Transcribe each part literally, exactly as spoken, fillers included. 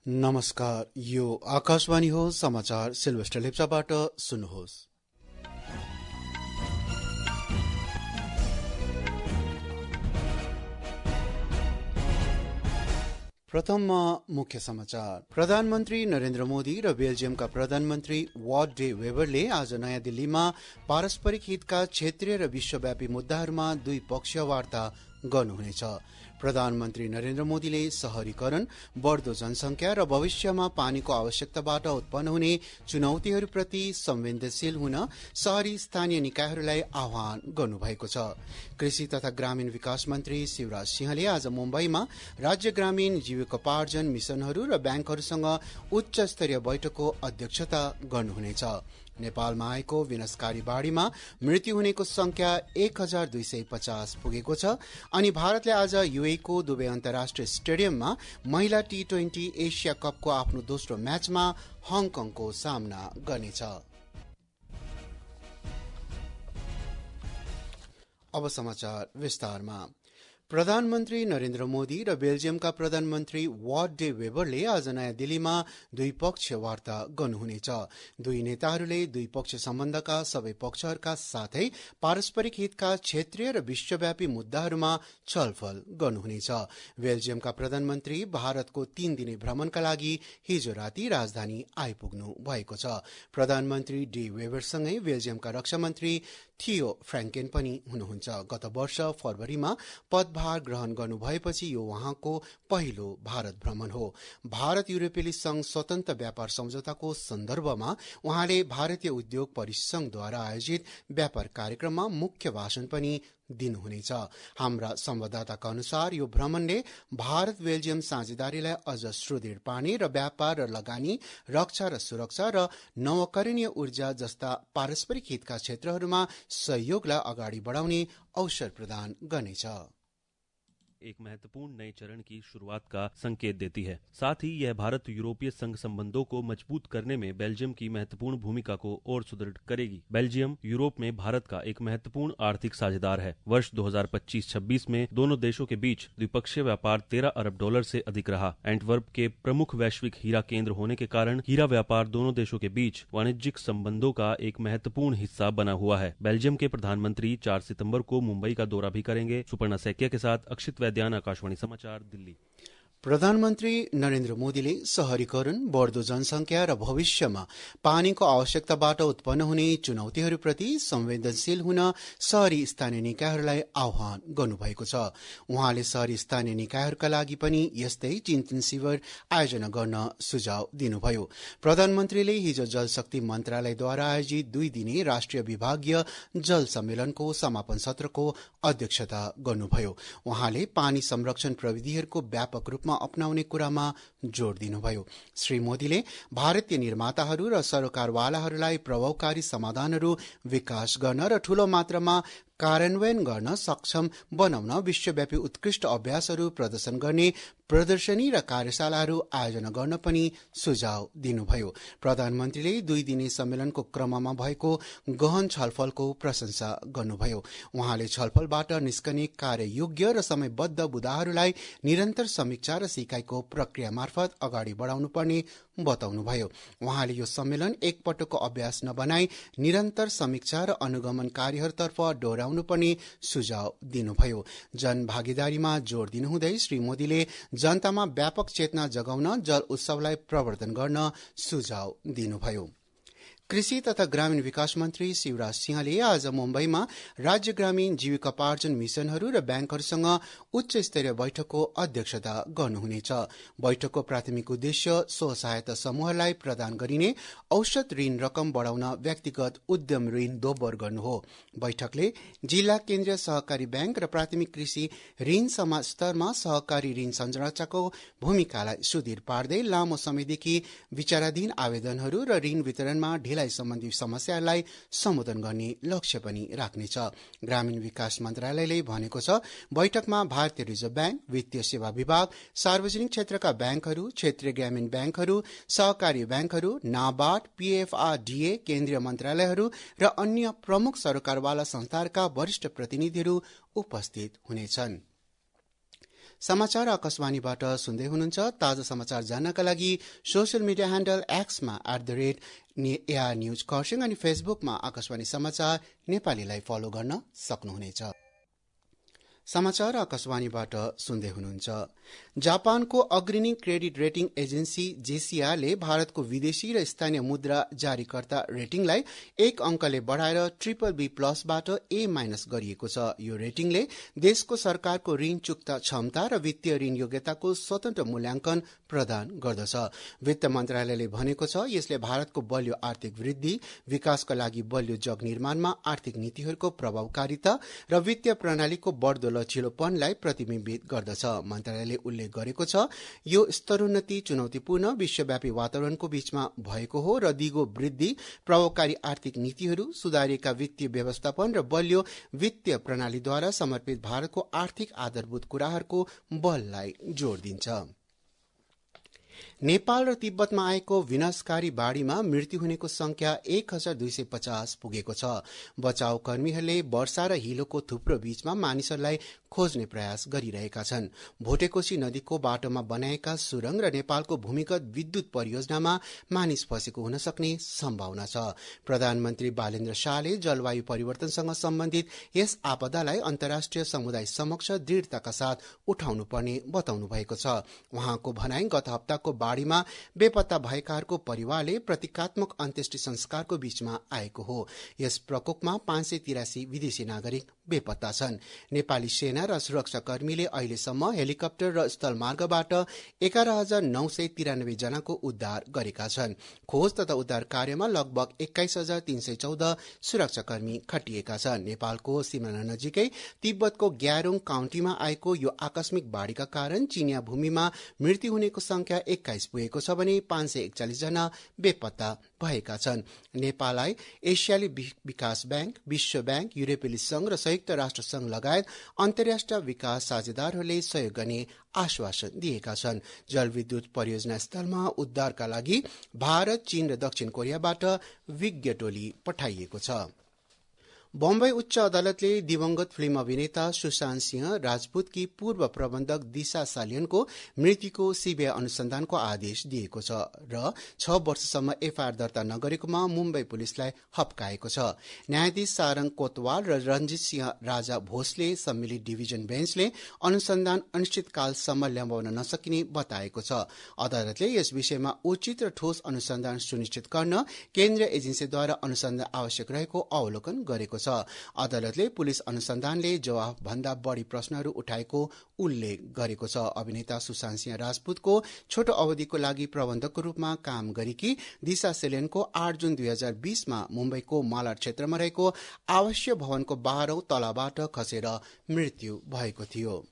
नमस्कार, यो आकाशवाणी हो। समाचार सिल्भेस्टर लेप्चाबाट सुन्नुहोस्। प्रथममा मुख्य समाचार। प्रधानमन्त्री नरेन्द्र मोदी र बेल्जियमका प्रधानमन्त्री वाट डे वेबरले आज नयाँ दिल्लीमा पारस्परिक हितका क्षेत्रीय र विश्वव्यापी मुद्दाहरूमा द्विपक्षीय वार्ता गर्नुहुनेछ। प्रधानमन्त्री नरेन्द्र मोदीले शहरीकरण, बढ़दो जनसंख्या र भविष्यमा पानीको आवश्यकताबाट उत्पन्न हुने चुनौतीहरूप्रति संवेदनशील हुन शहरी स्थानीय निकायहरूलाई आह्वान गर्नुभएको छ। कृषि तथा ग्रामीण विकास मन्त्री शिवराज सिंहले आज मुम्बईमा राज्य ग्रामीण जीविकोपार्जन मिशनहरू र ब्याङ्कहरूसँग उच्च स्तरीय बैठकको अध्यक्षता गर्नुहुनेछ। नेपालमा आएको विनाशकारी बाढ़ीमा मृत्यु हुनेको संख्या एक हजार दुई सय पचास पुगेको छ अनि भारतले आज युएको दुबई अन्तर्राष्ट्रिय स्टेडियममा महिला टी ट्वेन्टी एसिया कपको आफ्नो दोस्रो म्याचमा हङकङको सामना गर्नेछ। अब समाचार विस्तारमा। प्रधानमन्त्री नरेन्द्र मोदी र बेल्जियमका प्रधानमन्त्री वाट डे वेबरले आज नयाँ दिल्लीमा द्विपक्षीय वार्ता गर्नुहुनेछ। दुई नेताहरूले द्विपक्षीय सम्बन्धका सबै पक्षहरूका साथै पारस्परिक हितका क्षेत्रीय र विश्वव्यापी मुद्दाहरूमा छलफल गर्नुहुनेछ। बेल्जियमका प्रधानमन्त्री भारतको तीन दिने भ्रमणका लागि हिजो राति राजधानी आइपुग्नु भएको छ। प्रधानमन्त्री डे वेबरसँगै बेल्जियमका रक्षा मन्त्री थियो फ्र्याङ्केन पनि हुनुहुन्छ। गत वर्ष फरवरीमा पदभार ग्रहण गर्नु भएपछि यो उहाँको पहिलो भारत भ्रमण हो। भारत युरोपेली संघ स्वतन्त्र व्यापार सम्झौताको सन्दर्भमा उहाँले भारतीय उद्योग परिसंघद्वारा आयोजित व्यापार कार्यक्रममा मुख्य भाषण पनि दिनुहुनेछ। हाम्रा संवाददाताका अनुसार यो भ्रमणले भारत बेल्जियम साझेदारीलाई अझ सुदृढ पार्ने र व्यापार र लगानी, रक्षा र सुरक्षा र नवकरणीय ऊर्जा जस्ता पारस्परिक हितका क्षेत्रहरूमा सहयोगलाई अगाडि बढाउने अवसर प्रदान गर्नेछ। एक महत्वपूर्ण नए चरण की शुरुआत का संकेत देती है। साथ ही यह भारत यूरोपीय संघ संबंधों को मजबूत करने में बेल्जियम की महत्वपूर्ण भूमिका को और सुदृढ़ करेगी। बेल्जियम यूरोप में भारत का एक महत्वपूर्ण आर्थिक साझेदार है। वर्ष दो हज़ार पच्चीस छब्बीस में दोनों देशों के बीच द्विपक्षीय व्यापार तेरह अरब डॉलर से अधिक रहा। एंटवर्प के प्रमुख वैश्विक हीरा केंद्र होने के कारण हीरा व्यापार दोनों देशों के बीच वाणिज्यिक संबंधों का एक महत्वपूर्ण हिस्सा बना हुआ है। बेल्जियम के प्रधानमंत्री चार सितम्बर को मुंबई का दौरा भी करेंगे। सुपर्णा सैकिया के साथ अक्षित ध्यान, आकाशवाणी समाचार, दिल्ली। प्रधानमन्त्री नरेन्द्र मोदीले शहरीकरण, बढ़दो जनसंख्या र भविष्यमा पानीको आवश्यकताबाट उत्पन्न हुने चुनौतीहरूप्रति संवेदनशील हुन शहरी स्थानीय निकायहरूलाई आह्वान गर्नुभएको छ। उहाँले शहरी स्थानीय निकायहरूका लागि पनि यस्तै चिन्तन शिविर आयोजना गर्न सुझाव दिनुभयो। प्रधानमन्त्रीले हिजो जलशक्ति मन्त्रालयद्वारा आयोजित दुई दिने राष्ट्रिय विभागीय जल सम्मेलनको समापन सत्रको अध्यक्षता गर्नुभयो। उहाँले पानी संरक्षण प्रविधिहरूको व्यापक रूपमा अपनाउने कुरामा जोड़ दिनुभयो। श्री मोदीले भारतीय निर्माताहरू र सरकारवालाहरूलाई प्रभावकारी समाधानहरू विकास गर्न र ठूलो मात्रामा कार्यान्वयन गर्न सक्षम बनाउन विश्वव्यापी उत्कृष्ट अभ्यासहरू प्रदर्शन गर्ने प्रदर्शनी र कार्यशालाहरू आयोजना गर्न पनि सुझाव दिनुभयो। प्रधानमन्त्रीले दुई दिने सम्मेलनको क्रममा भएको गहन छलफलको प्रशंसा गर्नुभयो। उहाँले छलफलबाट निस्कने कार्ययोग्य र समयबद्ध बुदाहरूलाई निरन्तर समीक्षा र सिकाइको प्रक्रिया मार्फत अगाडि बढाउनु पर्ने बताउनुभयो। उहाँले यो सम्मेलन एकपटकको अभ्यास नबनाई निरन्तर समीक्षा र अनुगमन कार्यहरूतर्फ डोर्याउनु पर्ने सुझाव दिनुभयो। जनभागीदारीमा जोड़ दिनुहुँदै श्री मोदीले जनतामा व्यापक चेतना जगाउन जल उत्सवलाई प्रवर्धन गर्न सुझाव दिनुभयो। कृषि तथा ग्रामीण विकास मन्त्री शिवराज सिंहले आज मुम्बईमा राज्य ग्रामीण जीविकोपार्जन मिशनहरू र ब्याङ्कहरूसँग उच्च स्तरीय बैठकको अध्यक्षता गर्नुहुनेछ। बैठकको प्राथमिक उद्देश्य स्व सहायता समूहहरूलाई प्रदान गरिने औसत ऋण रकम बढ़ाउन व्यक्तिगत उद्यम ऋण दोब्बर गर्नु हो। बैठकले जिल्ला केन्द्रीय सहकारी ब्याङ्क र प्राथमिक कृषि ऋण समाज स्तरमा सहकारी ऋण संरचनाको भूमिकालाई सुदृढ पार्दै लामो समयदेखि विचाराधीन आवेदनहरू र ऋण वितरणमा ढिला सम्बन्धी समस्याहरूलाई सम्बोधन गर्ने लक्ष्य पनि राख्नेछ। ग्रामीण विकास मन्त्रालयले भनेको छ, बैठकमा भारतीय रिजर्भ ब्याङ्क, वित्तीय सेवा विभाग, सार्वजनिक क्षेत्रका ब्याङ्कहरू, क्षेत्रीय ग्रामीण ब्याङ्कहरू, सहकारी ब्याङ्कहरू, नाबार्ड, पीएफआरडीए, केन्द्रीय मन्त्रालयहरू र अन्य प्रमुख सरकारवाला संस्थाहरूका वरिष्ठ प्रतिनिधिहरू उपस्थित हुनेछन्। समाचार आकाशवाणीबाट सुन्दै हुनुहुन्छ। ताजा समाचार जान्नका लागि सोशल मिडिया ह्यान्डल एक्समा at the rate A R news Kurseong अनि फेसबुकमा आकाशवाणी समाचार नेपालीलाई फलो गर्न सक्नुहुनेछ। समाचार आकाशवाणीबाट सुन्दै हुनुहुन्छ। जापानको अग्रणी क्रेडिट रेटिङ एजेन्सी जेसीआरले भारतको विदेशी र स्थानीय मुद्रा जारीकर्ता रेटिङलाई एक अंकले बढ़ाएर ट्रिपल बी प्लसबाट ए माइनस गरिएको छ। यो रेटिङले देशको सरकारको ऋण चुक्ता क्षमता र वित्तीय ऋण योग्यताको स्वतन्त्र मूल्याङ्कन प्रदान गर्दछ। वित्त मन्त्रालयले भनेको छ यसले भारतको बलियो आर्थिक वृद्धि, विकासका लागि बलियो जग निर्माणमा आर्थिक नीतिहरूको प्रभावकारिता र वित्तीय प्रणालीको बढ़दो लचिलोपनलाई प्रतिबिम्बित गर्दछ। मन्त्रालयले उल्लेख गरेको छ यो स्तरोन्नति चुनौतीपूर्ण विश्वव्यापी वातावरणको बीचमा भएको हो र दिगो वृद्धि, प्रभावकारी आर्थिक नीतिहरू, सुधारिएका वित्तीय व्यवस्थापन र बलियो वित्तीय प्रणालीद्वारा समर्पित भारतको आर्थिक आधारभूत कुराहरूको बललाई जोड़ दिन्छ। नेपाल र तिब्बतमा आएको विनाशकारी बाढ़ीमा मृत्यु हुनेको संख्या एक हजार दुई सय पचास पुगेको छ। बचाव कर्मीहरूले वर्षा र हिलोको थुप्रो बीचमा मानिसहरूलाई खोज्ने प्रयास गरिरहेका छन्। भोटेकोशी नदीको बाटोमा बनाएका सुरंग र नेपालको भूमिगत विद्युत परियोजनामा मानिस फँसेको हुन सक्ने सम्भावना छ। प्रधानमन्त्री बालेन्द्र शाहले जलवायु परिवर्तनसँग सम्बन्धित यस आपदालाई अन्तर्राष्ट्रिय समुदाय समक्ष दृढ़ताका साथ उठाउनु पर्ने बताउनु भएको छ। उहाँको भनाई गत हप्ताको बाढ़ीमा बेपत्ता भएकाहरूको परिवारले प्रतीकात्मक अन्त्येष्टि संस्कारको बीचमा आएको हो। यस प्रकोपमा पाँच सय तिरासी विदेशी नागरिक बेपत्ता छन्। नेपाली सेना र सुरक्षाकर्मीले अहिलेसम्म हेलिकप्टर र स्थलमार्गबाट एघार हजार नौ सय तिरानब्बे जनाको उद्धार गरेका छन्। खोज तथा उद्धार कार्यमा लगभग एक्काइस हजार तीन सय चौध सुरक्षाकर्मी खटिएका छन्। नेपालको सिमाना नजिकै तिब्बतको ग्यारोङ काउन्टीमा आएको यो आकस्मिक बाढ़ीका कारण चिनिया भूमिमा मृत्यु हुनेको संख्या एक्काइस पुगेको छ भने पाँच सय एकचालिस जना बेपत्ता भएका छन्। नेपाललाई एसियाली विकास ब्याङ्क, विश्व ब्याङ्क, युरोपेली संघ र संयुक्त राष्ट्र संघ लगायत अन्तर्राष्ट्रिय विकास साझेदारहरूले सहयोग गर्ने आश्वासन दिएका छन्। जलविद्युत परियोजना स्थलमा उद्धारका लागि भारत, चीन र दक्षिण कोरियाबाट विज्ञ टोली पठाइएको छ। बम्बई उच्च अदालतले दिवंगत फिल्म अभिनेता सुशान्त सिंह राजपूतकी पूर्व प्रबन्धक दिशा सालियनको मृत्युको सीबीआई अनुसन्धानको आदेश दिएको छ र छ वर्षसम्म एफआईआर दर्ता नगरेकोमा मुम्बई पुलिसलाई हप्काएको छ। न्यायाधीश सारंग कोतवाल र रञ्जित सिंह राजा भोसले सम्मिलित डिभिजन बेन्चले अनुसन्धान अनिश्चितकालसम्म ल्याउन नसकिने बताएको छ। अदालतले यस विषयमा उचित र ठोस अनुसन्धान सुनिश्चित गर्न केन्द्रीय एजेन्सीद्वारा अनुसन्धान आवश्यक रहेको अवलोकन गरेको छ। अदालतले पुलिस अनुसन्धानले जवाफ भन्दा बढ़ी प्रश्नहरू उठाएको उल्लेख गरेको छ। अभिनेता सुशान्त सिंह राजपूतको छोटो अवधिको लागि प्रबन्धकको रूपमा काम गरेकी दिशा सेलेनको आठ जुन दुई हजार बीसमा मुम्बईको मालाड क्षेत्रमा रहेको आवासीय भवनको बाह्रौं तलाबाट खसेर मृत्यु भएको थियो।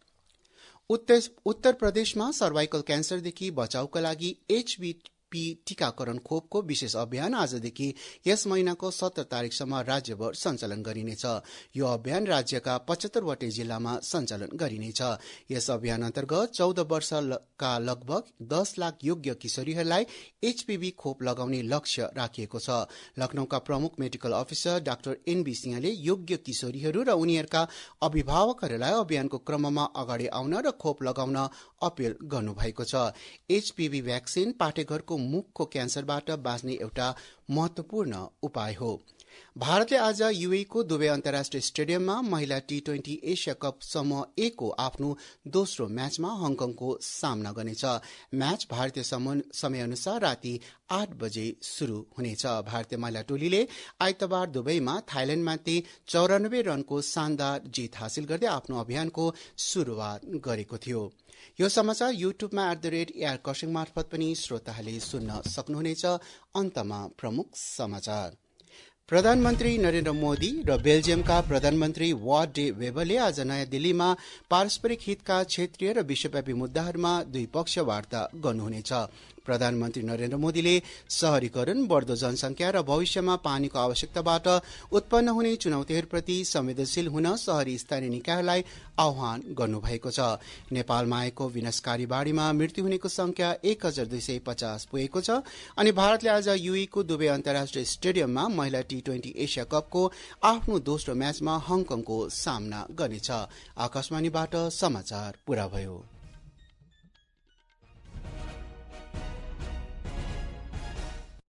उत्तर प्रदेशमा सर्वाइकल क्यान्सरदेखि बचाउका लागि एचबी पी टीकाकरण खोपको विशेष अभियान आजदेखि यस महिनाको सत्र तारिकसम्म राज्यभर सञ्चालन गरिनेछ। यो अभियान राज्यका पचहत्तरवटै जिल्लामा सञ्चालन गरिनेछ। यस अभियान अन्तर्गत चौध वर्षका लगभग दस लाख योग्य किशोरीहरूलाई एचपीभी खोप लगाउने लक्ष्य राखिएको छ। लखनऊका प्रमुख मेडिकल अफिसर डाक्टर एनबी सिंहले योग्य किशोरीहरू र उनीहरूका अभिभावकहरूलाई अभियानको क्रममा अगाडि आउन र खोप लगाउन अपील गर्नुभएको छ। एचपीभी भ्याक्सिन पाठेघरको मुखको क्यान्सरबाट बाँच्ने एउटा महत्वपूर्ण उपाय हो। भारतले आज यूएईको दुबई अन्तर्राष्ट्रिय स्टेडियममा महिला टी ट्वेन्टी एसिया कप समूह ए को आफ्नो दोस्रो म्याचमा हङकङको सामना गर्नेछ। म्याच भारतीय समय अनुसार राति आठ बजे शुरू हुनेछ। भारतीय महिला टोलीले आइतबार दुबईमा थाइल्याण्डमाथि चौरानब्बे रनको शानदार जित हासिल गर्दै आफ्नो अभियानको शुरूआत गरेको थियो। यो समाचार युट्युबमा at the rate A R Kurseong मार्फत पनि श्रोताहरूले सुन्न सक्नुहुनेछ। अन्तमा प्रमुख समाचार। प्रधानमन्त्री नरेन्द्र मोदी र बेल्जियमका प्रधानमन्त्री वार्ड डे वेबरले आज नयाँ दिल्लीमा पारस्परिक हितका क्षेत्रीय र विश्वव्यापी मुद्दाहरूमा द्विपक्षीय वार्ता गर्नुहुनेछ। प्रधानमन्त्री नरेन्द्र मोदीले शहरीकरण, बढ्दो जनसंख्या र भविष्यमा पानीको आवश्यकताबाट उत्पन्न हुने चुनौतीहरूप्रति संवेदनशील हुन शहरी स्थानीय निकायहरूलाई आह्वान गर्नुभएको छ। नेपालमा आएको विनाशकारी बाढ़ीमा मृत्यु हुनेको संख्या एक हजार दुई सय पचास पुगेको छ अनि भारतले आज यूएईको दुबई अन्तर्राष्ट्रिय स्टेडियममा महिला टी ट्वेन्टी एसिया कपको आफ्नो दोस्रो म्याचमा हङकङको सामना गर्नेछ। आकाशवाणीबाट समाचार पूरा भयो।